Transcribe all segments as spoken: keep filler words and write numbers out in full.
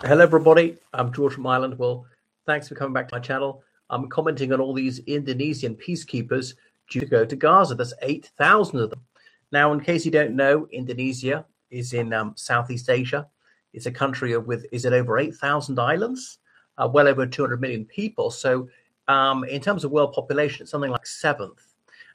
Hello, everybody. I'm George from Ireland. Well, thanks for coming back to my channel. I'm commenting on all these Indonesian peacekeepers due to go to Gaza. There's eight thousand of them. Now, in case you don't know, Indonesia is in um, Southeast Asia. It's a country of, with, is it over eight thousand islands? Uh, well over two hundred million people. So um, in terms of world population, it's something like seventh.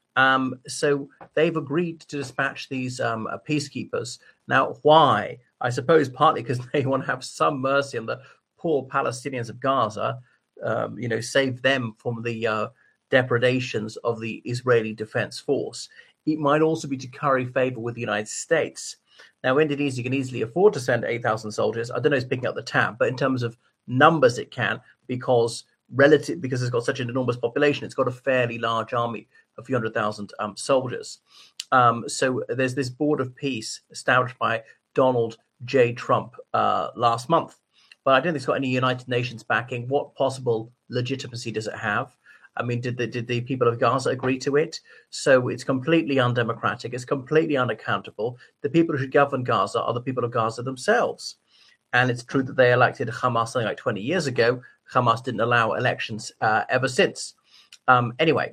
Um, so they've agreed to dispatch these um, uh, peacekeepers. Now, why? I suppose partly because they want to have some mercy on the poor Palestinians of Gaza, um, you know, save them from the uh, depredations of the Israeli Defense Force. It might also be to curry favor with the United States. Now, Indonesia can easily afford to send eight thousand soldiers. I don't know who's picking up the tab, but in terms of numbers, it can, because relative because it's got such an enormous population. It's got a fairly large army, a few hundred thousand um, soldiers. Um, so there's this board of peace established by Donald J. Trump uh, last month. But I don't think it's got any United Nations backing. What possible legitimacy does it have? I mean, did the, did the people of Gaza agree to it? So it's completely undemocratic. It's completely unaccountable. The people who should govern Gaza are the people of Gaza themselves. And it's true that they elected Hamas something like twenty years ago. Hamas didn't allow elections uh, ever since. Um, anyway,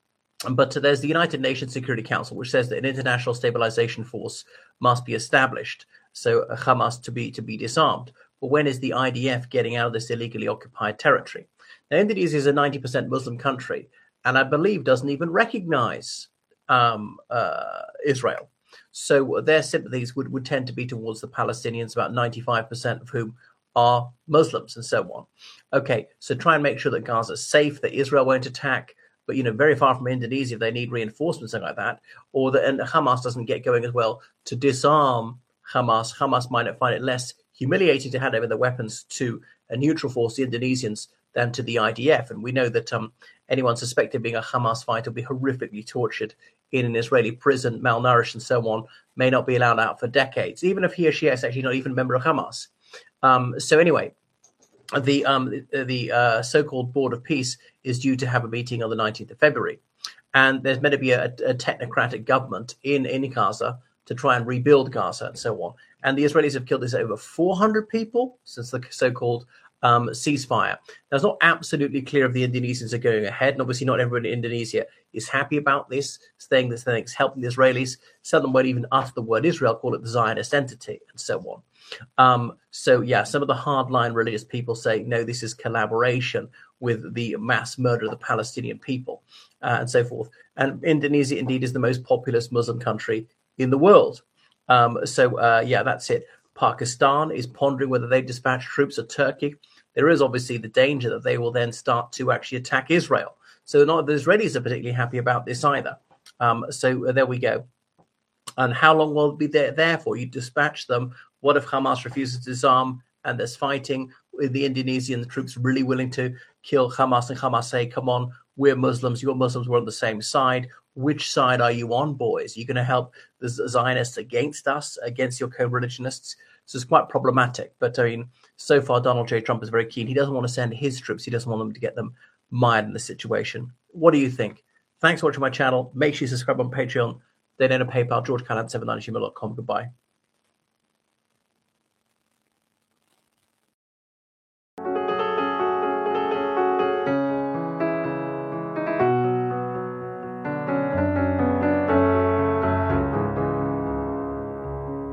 but there's the United Nations Security Council, which says that an international stabilization force must be established, so Hamas to be to be disarmed. But when is the I D F getting out of this illegally occupied territory? Now, Indonesia is a ninety percent Muslim country, and I believe doesn't even recognize um, uh, Israel. So their sympathies would, would tend to be towards the Palestinians, about ninety-five percent of whom are Muslims and so on. Okay, so try and make sure that Gaza is safe, that Israel won't attack, but, you know, very far from Indonesia if they need reinforcements, something like that, or that and Hamas doesn't get going as well to disarm Hamas. Hamas might find it less humiliating to hand over the weapons to a neutral force, the Indonesians, than to the I D F. And we know that um, anyone suspected of being a Hamas fighter will be horrifically tortured in an Israeli prison, malnourished and so on, may not be allowed out for decades, even if he or she is actually not even a member of Hamas. Um, so anyway, the um, the, the uh, so-called Board of Peace is due to have a meeting on the nineteenth of February. And there's meant to be a, a technocratic government in, in Gaza to try and rebuild Gaza and so on. And the Israelis have killed this over four hundred people since the so-called um, ceasefire. Now, it's not absolutely clear if the Indonesians are going ahead. And obviously not everyone in Indonesia is happy about this, saying this thing is helping the Israelis. Some of them won't even utter the word Israel, call it the Zionist entity and so on. Um, so, yeah, some of the hardline religious people say, no, this is collaboration with the mass murder of the Palestinian people uh, and so forth. And Indonesia, indeed, is the most populous Muslim country in the world. Um, so, uh, yeah, that's it. Pakistan is pondering whether they dispatch troops at Turkey. There is obviously the danger that they will then start to actually attack Israel. So not the Israelis are particularly happy about this either. Um, so uh, there we go. And how long will it be there, there for? You dispatch them. What if Hamas refuses to disarm and there's fighting? With the Indonesian troops really willing to kill Hamas, and Hamas say, come on, we're Muslims, you're Muslims, we're on the same side. Which side are you on, boys? Are you going to help the Zionists against us, against your co-religionists? So it's quite problematic. But I mean, so far, Donald J. Trump is very keen. He doesn't want to send his troops. He doesn't want them to get them mired in the situation. What do you think? Thanks for watching my channel. Make sure you subscribe on Patreon. Then enter PayPal, george callahan seven nine at gmail dot com. Goodbye.